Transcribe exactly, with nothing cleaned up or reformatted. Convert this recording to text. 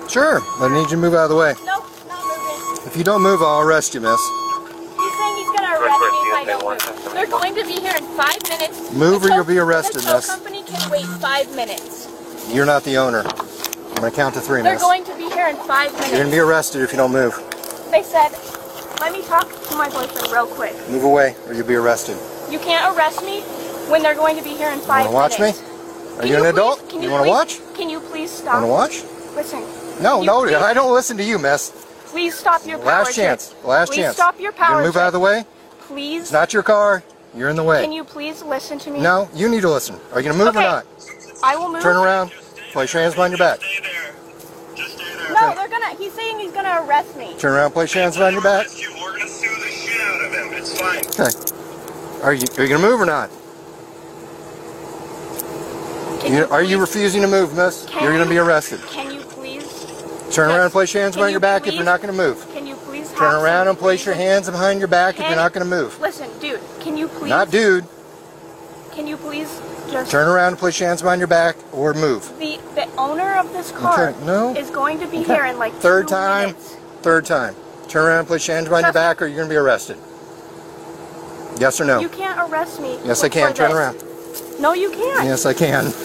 Sure, but I need you to move out of the way. Nope, not moving. If you don't move, I'll arrest you, miss. He's saying he's going to arrest me if I don't move. They're going to be here in five minutes. Move or tow, you'll be arrested, the tow miss. company can wait five minutes. You're not the owner. I'm going to count to three, They're miss. going to be here in five minutes. You're going to be arrested if you don't move. They said, let me talk to my boyfriend real quick. Move away or you'll be arrested. You can't arrest me when they're going to be here in five You want to watch minutes. me? Are Can you an please, adult? Can You, you, want to please- watch? Can you please stop? Want to watch? Listen. No, You no, please- I don't listen to you, miss. Please stop your power Last chance. trip. Last please chance. stop your power You move trip. out of the way? Please. It's not your car. You're in the way. Can you please listen to me? No, you need to listen. Are you going to move okay. or not? I will move. Turn around. Place your hands behind your back. Stay there. Just stay there. No, they're gonna. He's saying he's gonna arrest me. Turn around. Place your hands behind your back. We're gonna sue the shit out of him. It's fine. Okay. Are you are you going to move or not? Can You, you are you please- refusing to move, miss? Can You're going to you- be arrested. Can you please? Turn Yes. around and place your hands Can behind you your back if please- you're not going to move. Can you please? Turn have around some and place your reason? hands behind your back if Can- you're not going to move. Listen, dude. Can you please? Not dude. Can you please just? Turn around and place your hands behind your back or move. The the owner of this car Okay, no. is going to be Okay. here in like Third two time. minutes. Third time. Turn around and place your hands behind your Trust- back or you're going to be arrested. Yes or no? You can't arrest me. Yes, I can. for Turn this. around. No, you can't. Yes, I can.